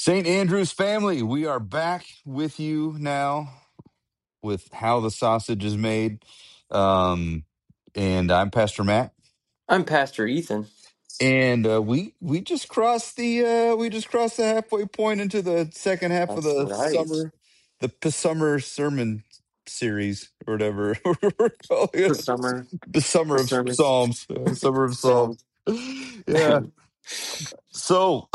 St. Andrew's family, we are back with you now with How the Sausage is Made. Um, and I'm Pastor Matt. I'm Pastor Ethan. And we just crossed the halfway point into the second half of That's the right. summer sermon series or whatever we're calling For it. summer, The summer for of sermon Psalms. Summer of Psalms. psalm. Yeah. So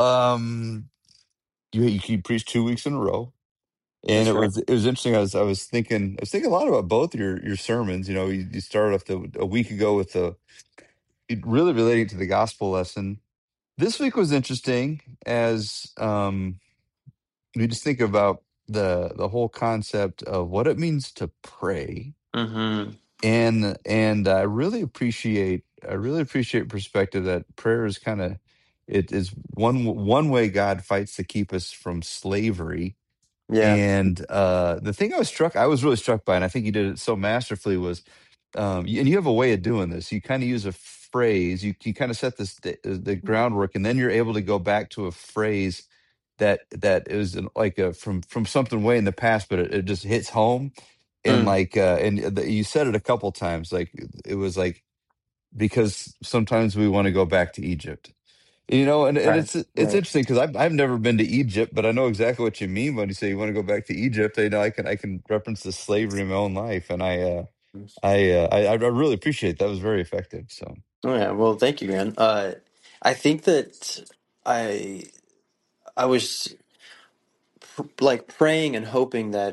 you preached 2 weeks in a row. And That's right. it was interesting. I was thinking a lot about both your sermons. You know, you started off a week ago with really relating to the gospel lesson. This week was interesting as we just think about the whole concept of what it means to pray, Mm-hmm. and I really appreciate perspective that prayer is kind of it is one way God fights to keep us from slavery. Yeah. And the thing I was really struck by, and I think you did it so masterfully, was, and you have a way of doing this. You kind of use a phrase, you kind of set the groundwork, and then you're able to go back to a phrase that is like from something way in the past, but it just hits home. And Mm. like, you said it a couple times, like it was like because sometimes we want to go back to Egypt. You know, and Right. it's Right. interesting because I've never been to Egypt, but I know exactly what you mean when you say you want to go back to Egypt. I know I can reference the slavery in my own life, and I really appreciate that. It was very effective. So Oh yeah. Well, thank you, man. I think that I I was like praying and hoping that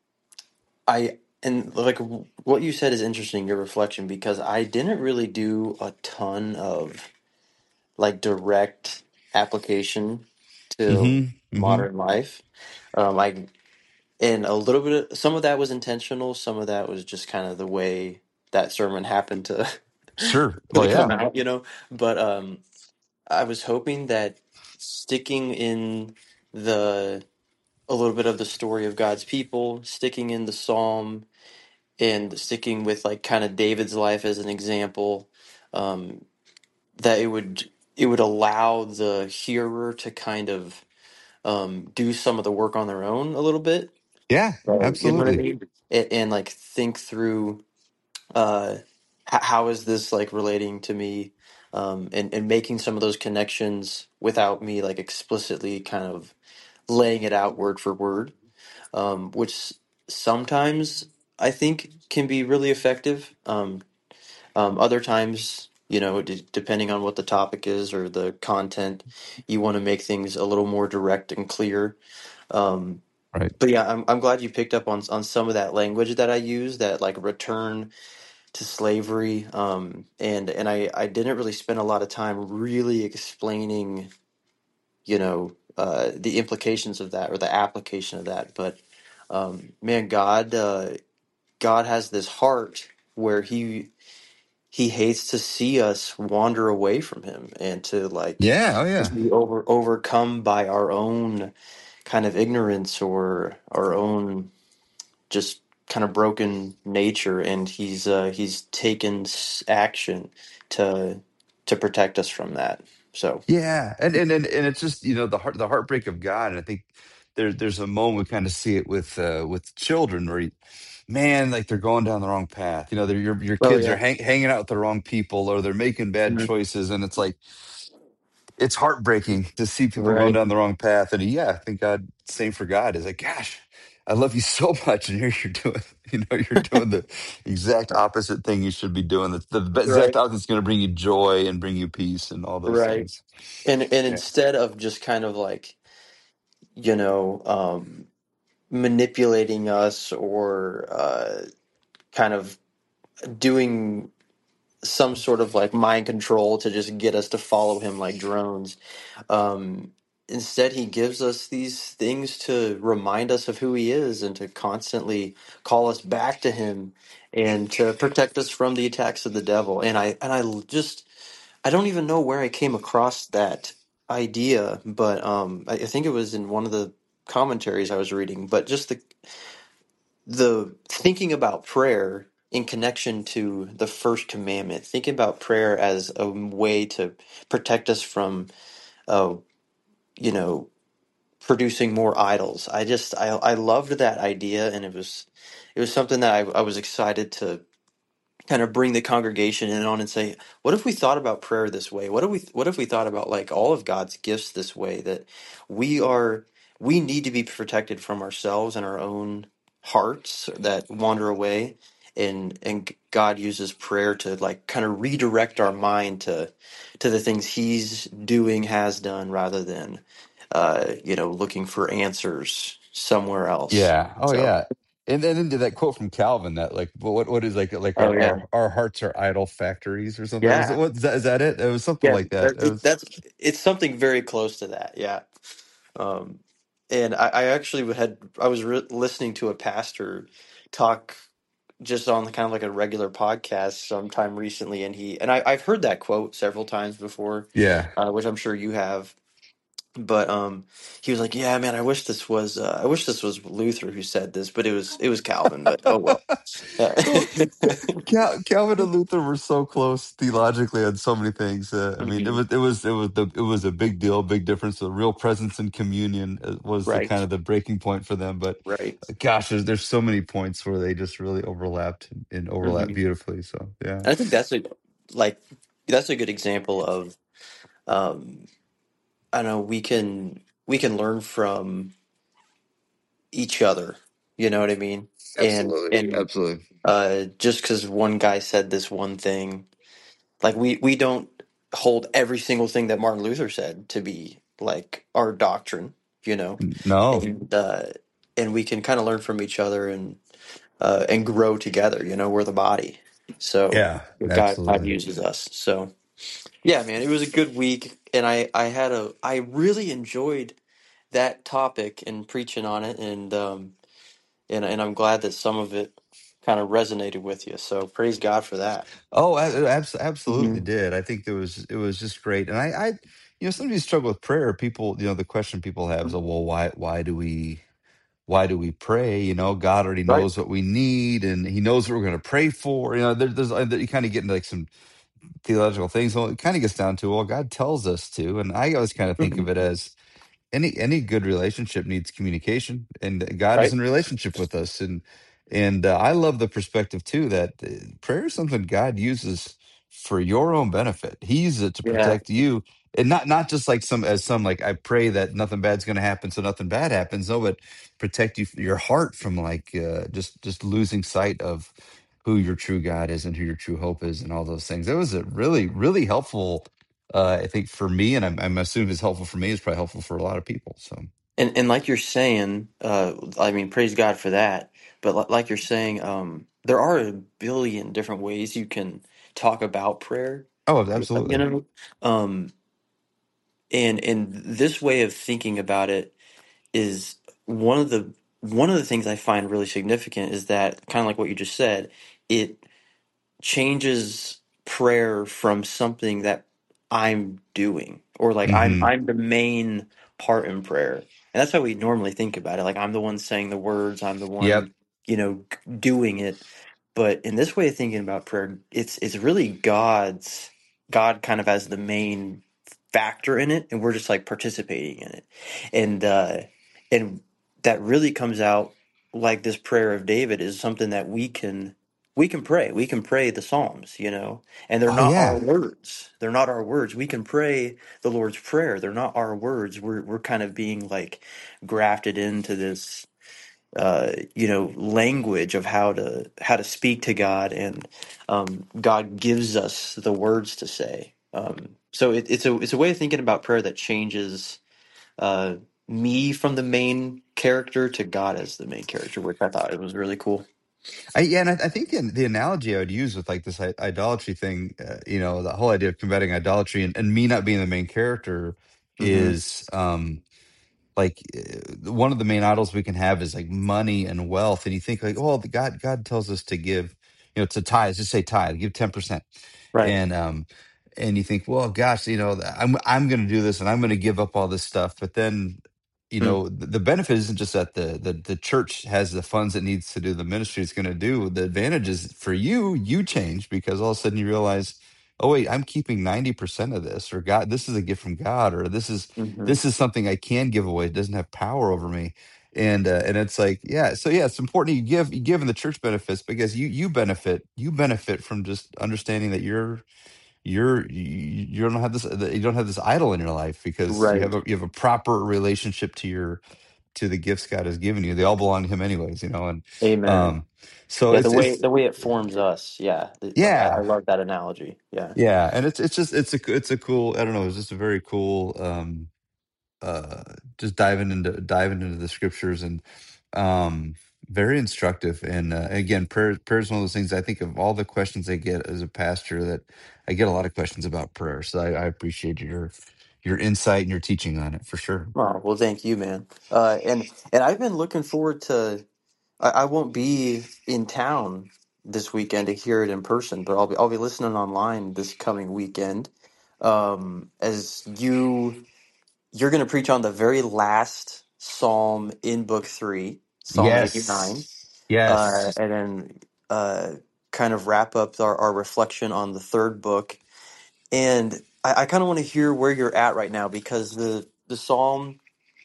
what you said is interesting, your reflection, because I didn't really do a ton of like direct application to hmm modern life. I And a little bit some of that was intentional, some of that was just kind of the way that sermon happened to Sure. to Well, come yeah. out. But I was hoping that sticking in the a little bit of the story of God's people, sticking in the psalm and sticking with like kind of David's life as an example, um, that it would allow the hearer to kind of do some of the work on their own a little bit. Yeah, You know what I absolutely. mean? And like think through uh, how is this like relating to me, and making some of those connections without me like explicitly kind of laying it out word for word, which sometimes I think can be really effective. Other times, depending on what the topic is or the content, you want to make things a little more direct and clear. Um, Right. but yeah, I'm glad you picked up on some of that language that I use, that like return to slavery. And I didn't really spend a lot of time really explaining, the implications of that or the application of that. But man, God has this heart where he hates to see us wander away from him and to like Yeah. Oh, yeah. just be overcome by our own kind of ignorance or our own just kind of broken nature, and he's taken action to protect us from that. So Yeah, and it's just the heartbreak of God, and I think there's a moment we kind of see it with children where man, like they're going down the wrong path. You know, your oh kids are yeah. hanging out with the wrong people, or they're making bad Mhm. choices, and it's like it's heartbreaking to see people going Right. down the wrong path. And yeah, I think same for God is like, gosh, I love you so much, and here you're doing, you're doing the exact opposite thing you should be doing. The exact Right. opposite is going to bring you joy and bring you peace and all those Right. things. And Yeah. instead of just kind of like, you know um manipulating us or kind of doing some sort of like mind control to just get us to follow him like drones. Um, Instead, he gives us these things to remind us of who he is and to constantly call us back to him and to protect us from the attacks of the devil. I don't even know where I came across that idea, but I think it was in one of the commentaries I was reading. But just the thinking about prayer in connection to the first commandment, thinking about prayer as a way to protect us from, uh, you know, producing more idols. I loved that idea, and it was something that I was excited to kind of bring the congregation in on and say, what if we thought about prayer this way? What if we thought about like all of God's gifts this way, that we are we need to be protected from ourselves and our own hearts that wander away, and God uses prayer to like kind of redirect our mind to the things he's doing, has done, rather than looking for answers somewhere else. Yeah. Oh, So, yeah. And then into that quote from Calvin that like what is like oh yeah. our hearts are idol factories or something. Was it Yeah. what is that it? It was something Yeah, like that. It was that's it's something very close to that. Yeah, um, and I actually I was listening to a pastor talk just on kind of like a regular podcast sometime recently, and I've heard that quote several times before, yeah. which I'm sure you have. But he was like, "Yeah, man, I wish this was Luther who said this, but it was Calvin." But oh well. Well, Calvin and Luther were so close theologically on so many things. I mean, Mhm. it was a big deal, big difference. The real presence in communion was the kind Right, of the breaking point for them. But right. gosh, there's so many points where they just really overlapped and overlapped Hmm. beautifully. So yeah. I think like that's a good example of um, I know we can learn from each other. You know what I mean? Absolutely. And Absolutely. just because one guy said this one thing, like we don't hold every single thing that Martin Luther said to be like our doctrine. You know, No. and we can kind of learn from each other and grow together. You know, we're the body, so Yeah, God absolutely. uses us. So. Yeah, man, it was a good week, and I really enjoyed that topic and preaching on it, and I'm glad that some of it kind of resonated with you. So praise God for that. Oh, absolutely Hmm. did. I think it was just great. And sometimes you struggle with prayer. People, the question people have is, oh, well, why do we pray? God already Right. knows what we need, and He knows what we're going to pray for. You kind of get into like some theological things. Well, it kind of gets down to, well, God tells us to, and I always kind of think Hmm. of it as any good relationship needs communication, and God is Right. in relationship with us, and I love the perspective too that prayer is something God uses for your own benefit. He uses it to Yeah. protect you, and not just like some like I pray that nothing bad's going to happen, so nothing bad happens. No, but protect your heart from like just losing sight of who your true God is and who your true hope is, and all those things. It was a really helpful, I think, for me, and I'm assuming it's helpful for me. It's probably helpful for a lot of people. So, And like you're saying, I mean, praise God for that. But like you're saying, there are a billion different ways you can talk about prayer. oh, You absolutely. know, um, and this way of thinking about it is one of the things I find really significant is that kind of like what you just said, it changes prayer from something that I'm doing, or like Hmm. I'm the main part in prayer. And that's how we normally think about it. Like I'm the one saying the words, I'm the Yep. one, doing it. But in this way of thinking about prayer, it's really God kind of as the main factor in it, and we're just like participating in it. And that really comes out like this prayer of David is something that we can pray. We can pray the Psalms, and they're Oh, not our yeah. words. They're not our words. We can pray the Lord's Prayer. They're not our words. We're kind of being like grafted into this language of how to speak to God, and God gives us the words to say. So it's a way of thinking about prayer that changes uh, me from the main character to God as the main character, which I thought it was really cool. Yeah, and I think the analogy I would use with like this idolatry thing, the whole idea of combating idolatry and me not being the main character Hmm. is like one of the main idols we can have is like money and wealth. And you think like, oh, the God tells us to give, to tithe, just say tithe, give 10%. Right. And you think, well, gosh, I'm going to do this and I'm going to give up all this stuff. But then, Mm. the benefit isn't just that the church has the funds it needs to do the ministry it's going to do. The advantage is for you change because all of a sudden you realize oh wait, I'm keeping 90% of this, or God, this is a gift from God, or Hmm. this is something I can give away. It doesn't have power over me. And it's like, yeah, so yeah, it's important you give in the church benefits because you benefit from just understanding that you don't have this, that you don't have this idol in your life because Right. you have a proper relationship to the gifts God has given you. They all belong to Him anyways, and Amen. um so Yeah, it's the way it forms us. Yeah, like I yeah. love that analogy. Yeah. Yeah, and it's just it's a cool, I don't know, it's just a very cool uh just diving into the scriptures, and um very instructive. And again, prayer is one of those things. I think of all the questions I get as a pastor, that I get a lot of questions about prayer. So I appreciate your insight and your teaching on it for sure. Oh, well, thank you, man. And I've been looking forward to. I won't be in town this weekend to hear it in person, but I'll be listening online this coming weekend. As you're going to preach on the very last psalm in Book 3, Psalm 89, Yes. Yes. and then kind of wrap up our reflection on the third book. And I kind of want to hear where you're at right now because the psalm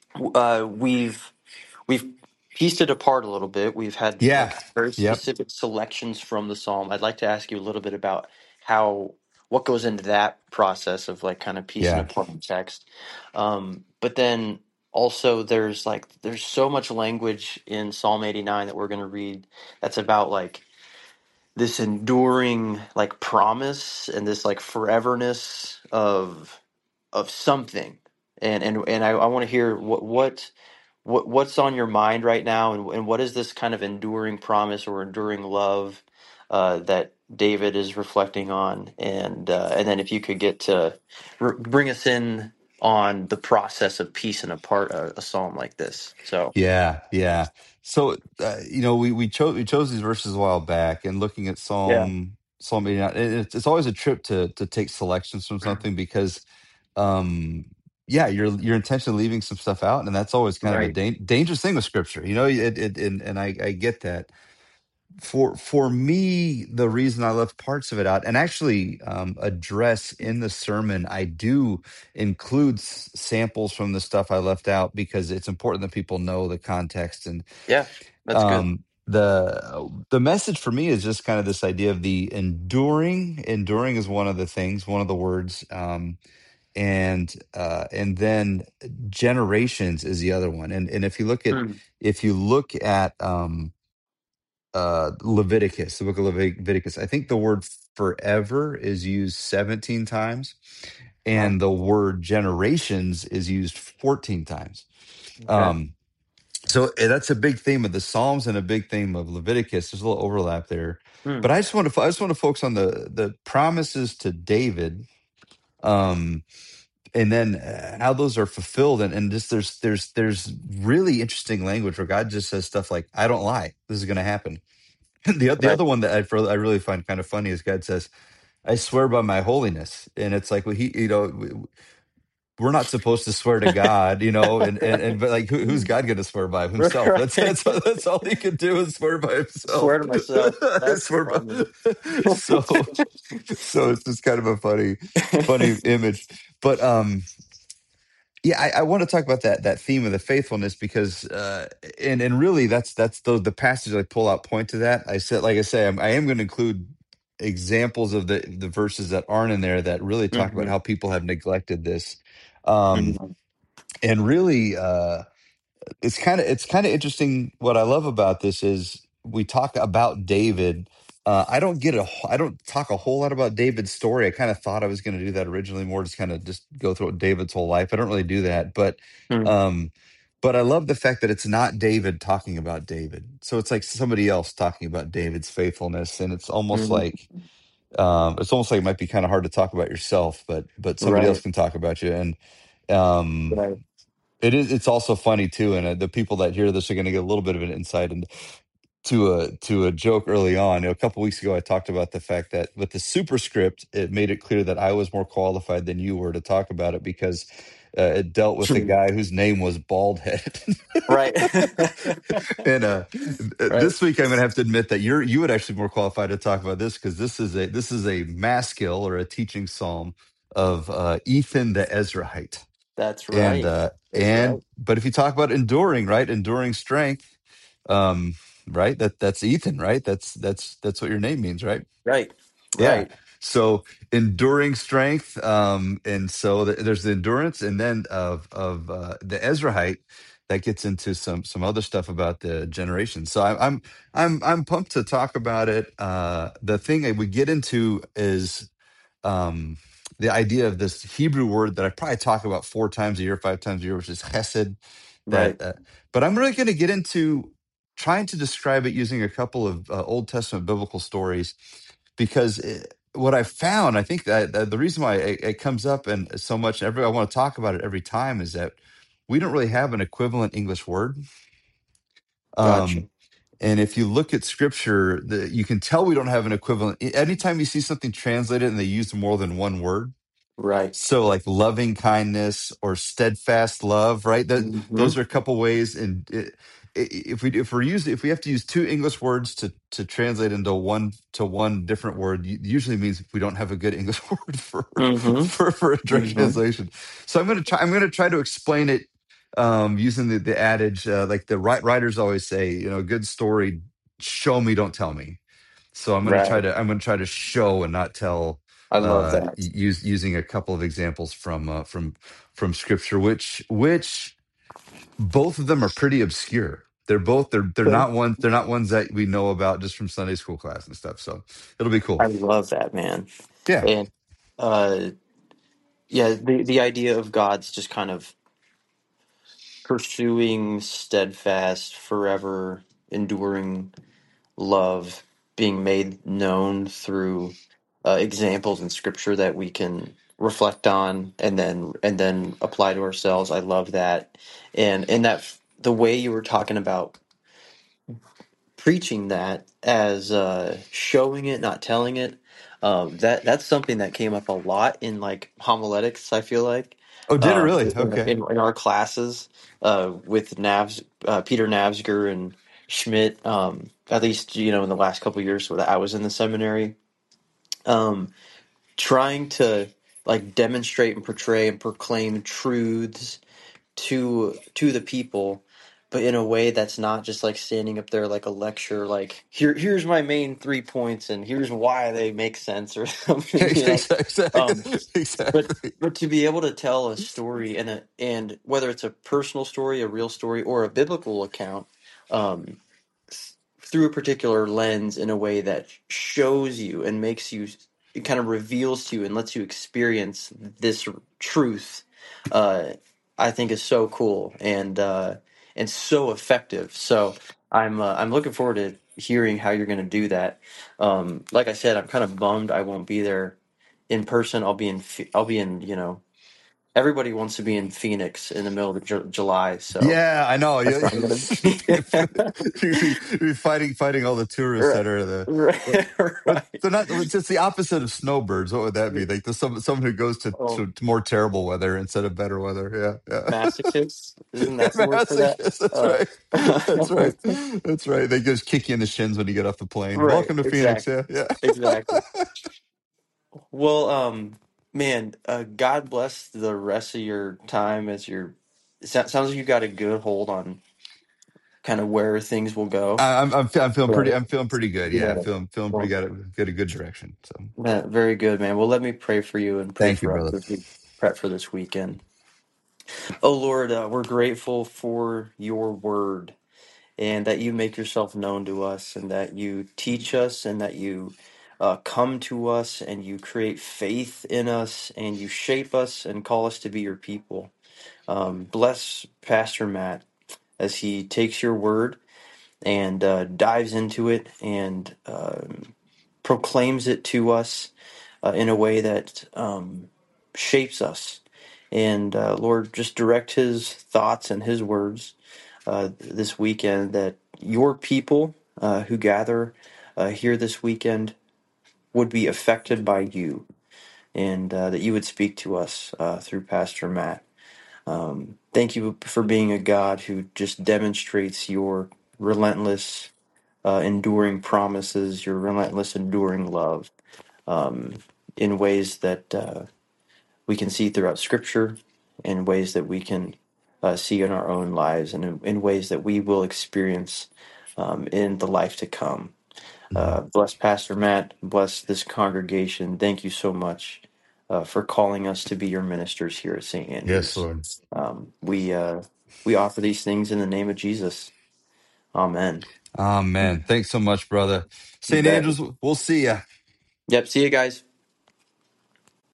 we've pieced it apart a little bit. We've had Yeah. like very Yep. specific selections from the psalm. I'd like to ask you a little bit about how what goes into that process of like kind of piecing Yeah. apart the text. But then also there's so much language in Psalm 89 that we're going to read that's about like this enduring like promise and this like foreverness of something. And I want to hear what's on your mind right now, and what is this kind of enduring promise or enduring love that David is reflecting on, and then if you could get to bring us in on the process of piecing apart a psalm like this. So Yeah, yeah. So we chose these verses a while back, and looking at yeah, Psalm 89, it's always a trip to take selections from something because yeah, you're intentionally leaving some stuff out, and that's always kind of a right, dangerous thing with scripture. And I get that. For me, the reason I left parts of it out, and actually address in the sermon, I do include samples from the stuff I left out because it's important that people know the context. And yeah, that's good. the message for me is just kind of this idea of the enduring is one of the things, one of the words, and then generations is the other one. And Mm, if you look at Leviticus, the book of Leviticus, I think the word forever is used 17 times, wow, and the word generations is used 14 times. okay. um that's a big theme of the Psalms and a big theme of Leviticus. There's a little overlap there, but Mm, I just want to focus on the promises to David, um, and then how those are fulfilled, and just there's really interesting language where God just says stuff like, "I don't lie. This is going to happen." The right. other one that I really find kind of funny is God says, "I swear by my holiness," and it's like, well, we're not supposed to swear to God, and but like who's God going to swear by? Himself. Right. That's all he can do is swear by himself. Swear to myself. That's Swear by, funny. so so it's just kind of a funny image. But yeah, I want to talk about that theme of the faithfulness because and really that's the passage I pull out point to that. I say I am going to include examples of the verses that aren't in there that really talk about Hmm. how people have neglected this. Um, Hmm. and really it's kind of interesting. What I love about this is we talk about David. I don't talk a whole lot about David's story. I kind of thought I was going to do that originally, more just kind of just go through David's whole life. I don't really do that, um but I love the fact that it's not David talking about David, so it's like somebody else talking about David's faithfulness. And it's almost like it might be kind of hard to talk about yourself, but somebody else Right. can talk about you. And um Right. it's also funny too, and the people that hear this are going to get a little bit of an insight to a joke early on. A couple weeks ago, I talked about the fact that with the superscript, it made it clear that I was more qualified than you were to talk about it because it dealt with a guy whose name was Baldhead. Right. And Right. this week I'm going to have to admit that you would actually be more qualified to talk about this, because this is a maskil, or a teaching psalm of Ethan the Ezrahite. That's And right. That's right. but if you talk about enduring, right, enduring strength, um, right, that's Ethan, right? That's what your name means, right? Right. Yeah. Right. So enduring strength, and so there's the endurance, and then of the Ezrahite, that gets into some other stuff about the generation. So I'm pumped to talk about it. The thing that we get into is um, the idea of this Hebrew word that I probably talk about 4 times a year, 5 times a year, which is chesed. Right. That, but I'm really going to get into trying to describe it using a couple of Old Testament biblical stories, because what I found, I think that the reason why it comes up and so much, I want to talk about it every time, is that we don't really have an equivalent English word. Gotcha. Um, and if you look at scripture, you can tell we don't have an equivalent. Anytime you see something translated and they use more than one word, Right. so like loving kindness or steadfast love, right? Hmm. Those are a couple ways. And if we have to use two English words to translate into one different word, usually means we don't have a good English word for Hmm. for a direct Hmm. translation. So I'm gonna try to explain it using the adage, like the writers always say, a good story, show me, don't tell me. So Right. I'm gonna try to show and not tell, I love that. using a couple of examples from scripture, which both of them are pretty obscure. Okay. They're not ones that we know about just from Sunday school class and stuff. So it'll be I cool. love that, man. Yeah. And uh yeah, the idea of God's just kind of pursuing steadfast, forever enduring love being made known through examples in scripture that we can reflect on and then apply to ourselves. I love that. And that the way you were talking about preaching that as showing it, not telling it. That's something that came up a lot in like homiletics. I feel like Oh, did it really? Okay. in our classes with Peter Navsger and Schmidt. At least in the last couple of years that I was in the seminary, um, trying to like demonstrate and portray and proclaim truths to the people, but in a way that's not just like standing up there like a lecture, like here's my main 3 points and here's why they make sense or something, Exactly. um but Exactly. to be able to tell a story and whether it's a personal story, a real story, or a biblical account, um through a particular lens in a way that shows you and makes you, it kind of reveals to you and lets you experience this truth, uh, I think is so cool and so effective. So I'm looking forward to hearing how you're going to do that. Like I said, I'm kind of bummed I won't be there in person. I'll be in everybody wants to be in Phoenix in the middle of July, so Yeah, I know. that's Yeah, where I'm going to be. you're fighting all the tourists Right, that are the. right, But right. they're not. It's just the opposite of snowbirds. What would that be? Like someone who goes Oh, to more terrible weather instead of better weather. Yeah, masochists, isn't yeah. that the word for that? Masochist. That's Uh, right. That's right. That's right. They just kick you in the shins when you get off the plane. right, Welcome to Phoenix. exactly, Yeah, yeah. exactly. Well, man, God bless the rest of your time as your. Sounds like you got a good hold on kind of where things will go. I'm feeling pretty. Right. I'm feeling pretty good. Yeah, Yeah. feeling pretty Well, good. Get a good direction. So very good, man. Well, let me pray for you and pray thank you, for us brother. as we prep for this weekend. Oh Lord, we're grateful for your word and that you make yourself known to us and that you teach us and that you come to us and you create faith in us and you shape us and call us to be your people. Bless Pastor Matt as he takes your word and dives into it and proclaims it to us in a way that shapes us. And Lord, just direct his thoughts and his words this weekend, that your people who gather here this weekend would be affected by you, and that you would speak to us through Pastor Matt. Thank you for being a God who just demonstrates your relentless, enduring promises, your relentless, enduring love in ways that we can see throughout Scripture, in ways that we can see in our own lives, and in ways that we will experience in the life to come. Mhm. Bless Pastor Matt. Bless this congregation. Thank you so much for calling us to be your ministers here at St. Yes, Andrews. Lord. We offer these things in the name of Jesus. Amen. Amen. Thanks so much, brother. You St. bet. Andrews, we'll see ya. Yep. See you guys.